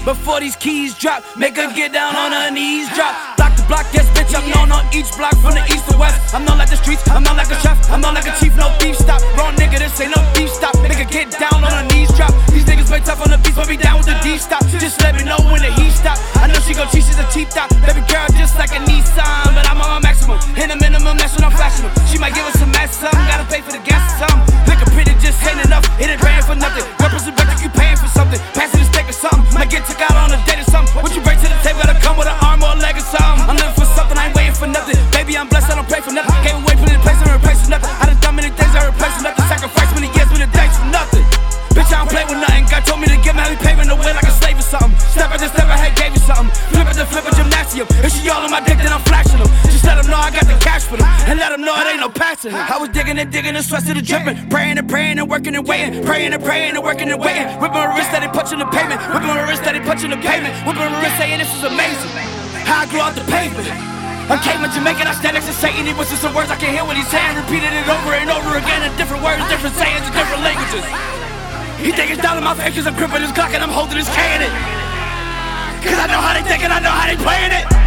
before these keys drop. Make her get down on her knees, drop. Block to block, yes bitch, I'm known on each block from the east to west. I'm known like the streets, I'm known like a chef, I'm known like a chief, no beef stop. Wrong nigga, this ain't no beef stop. Make her get down on her knees, drop. These niggas way tough on the beats, but be down with the D stop. Just let me know when the heat stop. I know she gon' cheat, she's a cheap top. Baby girl just like a Nissan, but I'm on my maximum. In the minimum, that's when I'm flashing them. She might give us some mess, something, gotta pay for the gas or something. Looking pretty just ain't enough, it ain't paying for nothing. Represent back like you paying for something. Passing the steak or something, might get took out on a date or something. What you bring to the table, gotta come with an arm or a leg or something. I'm living for something, I ain't waiting for nothing. Baby, I'm blessed, I don't pray for nothing. Gave away, put it in place, I don't replace for nothing. I done done many things, I replace for nothing. Sacrifice many years, many thanks for nothing. Bitch, I don't play with nothing. God told me to get my heavy paving the way like a slave or something. Step after step, I had gave you something. Flip at the flip of gymnasium. If she all on my dick, then I'm flashing them. Just let them know I got the cash for them, and let them know it ain't no passing. I was digging and sweat to the dripping. Praying and praying and working and waiting. Praying and praying and working and waiting. Whipping my wrist that they punching the pavement. Whipping my wrist that they punching the pavement. Whipping my wrist saying this is amazing. How I grew out the pavement. I came in Jamaican, I stand next to Satan. He whispers some words I can hear what he's saying. Repeated it over and over again in different words, different sayings, in different languages. He think it's down in my face cause I'm gripping his Glock and I'm holding his K in it. Cause I know how they think and I know how they playing it.